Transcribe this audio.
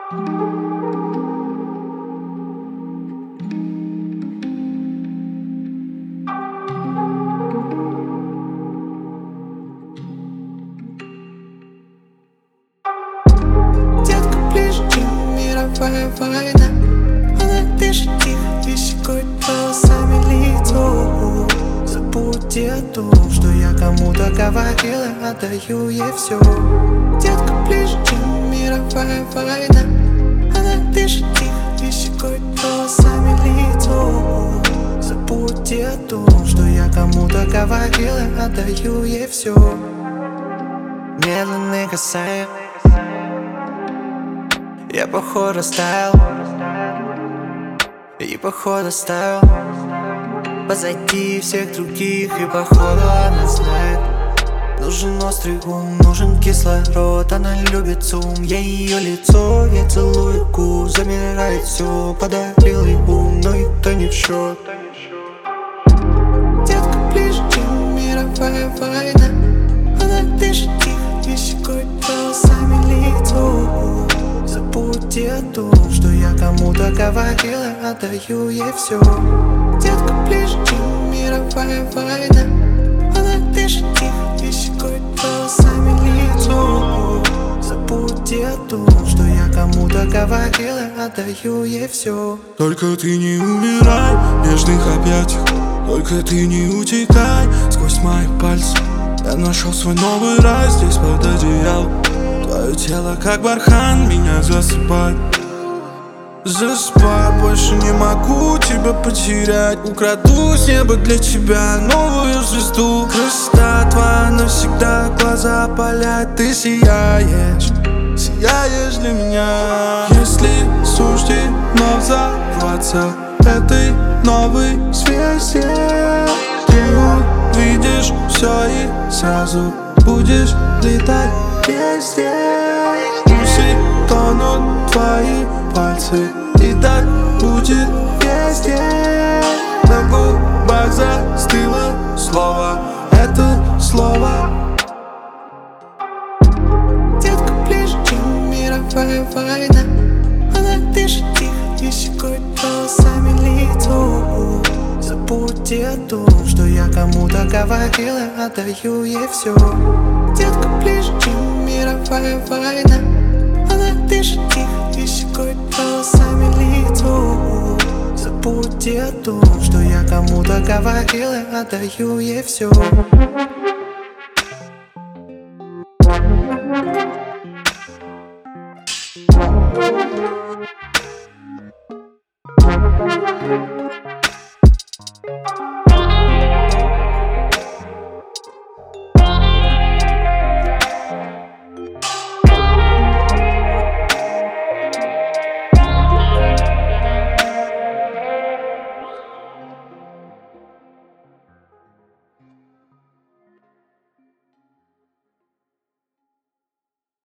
Детка ближе, чем мировая война. Она дышит тихо, щекой волосами лицо. Забудь о том, что я кому-то говорила, отдаю ей все. Детка ближе, чем мировая война. Она дышит тихо, щекой волосами лицо. Забудь о том, что я кому-то говорила, отдаю ей все. Медленные касания, я походу растаял, и походу оставил позади всех других, и походу она знает. Нужен острый ум, нужен кислород. Она любит ум, я ее лицо. Я целую губ, замирает все. Подарил ей ум, но это не в счет. Детка ближе, чем мировая война. Она дышит тихо, щекой волосами лицо. Забудь о том, что я кому-то говорила, отдаю ей все. Детка ближе, чем мировая война. Она дышит тихо, щекой волосами лицо. Забудь о том, что я кому-то говорила, отдаю ей все. Только ты не умирай в нежных объятиях, только ты не утекай сквозь мои пальцы. Я нашел свой новый рай здесь под одеялом. Твое тело как бархан меня засыпает. Засыпай, больше не могу тебя потерять. Украду с неба для тебя новую звезду. Красота твоя навсегда глаза опаляет. Ты сияешь, сияешь для меня. Если суждено взорваться этой новой звезде, ты увидишь все и сразу будешь летать везде. Пусть тонут твои пальцы, и так будет везде. На губах застыло слово, это слово. Детка ближе, чем мировая война. Она дышит тихо, щекой волосами лицо. Забудь о том, что я кому-то говорила, отдаю ей все. Детка ближе, чем мировая война. Она дышит тихо, щекой волосами лицо. Забудь о том, что я кому-то говорила, отдаю ей все.